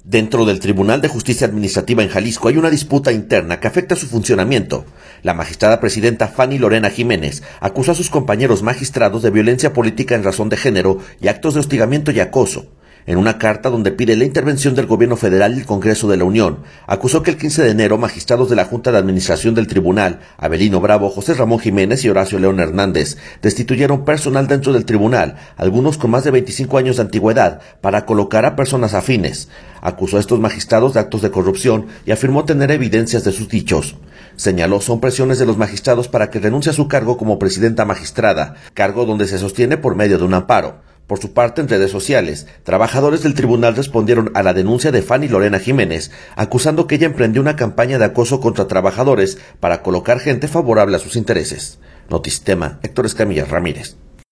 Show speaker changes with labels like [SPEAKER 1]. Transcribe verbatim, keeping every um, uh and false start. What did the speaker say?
[SPEAKER 1] Dentro del Tribunal de Justicia Administrativa en Jalisco hay una disputa interna que afecta su funcionamiento. La magistrada presidenta Fanny Lorena Jiménez acusó a sus compañeros magistrados de violencia política en razón de género y actos de hostigamiento y acoso. En una carta donde pide la intervención del gobierno federal y el Congreso de la Unión, acusó que el quince de enero magistrados de la Junta de Administración del Tribunal, Abelino Bravo, José Ramón Jiménez y Horacio León Hernández, destituyeron personal dentro del tribunal, algunos con más de veinticinco años de antigüedad, para colocar a personas afines. Acusó a estos magistrados de actos de corrupción y afirmó tener evidencias de sus dichos. Señaló son presiones de los magistrados para que renuncie a su cargo como presidenta magistrada, cargo donde se sostiene por medio de un amparo. Por su parte, en redes sociales, trabajadores del tribunal respondieron a la denuncia de Fanny Lorena Jiménez, acusando que ella emprendió una campaña de acoso contra trabajadores para colocar gente favorable a sus intereses. Notisistema, Héctor Escamilla Ramírez.